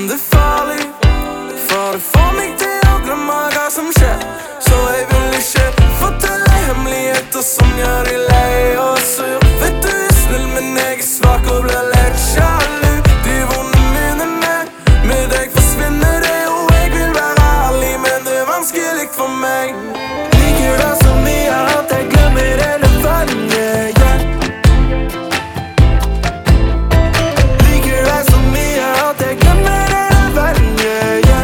det er farlig, for det får meg til å glemme hva som skjer. Så jeg vil ikke fortelle hemmeligheter som gjør de lei og sur. Vet du er snill, men jeg er svak og blir lett sjalu. De vonde minnene med deg forsvinner det, og jeg vil være ærlig, men det er vanskelig for meg. Liker det så mye at jeg glemmer hele verden, yeah. Liker det så mye at jeg glemmer hele verden, yeah.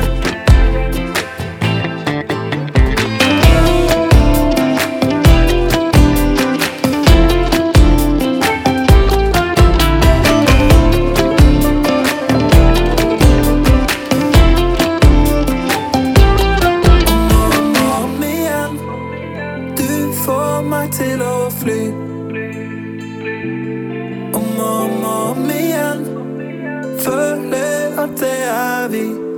Om igjen, du får meg til å fly. Om igjen, føler at det er vi.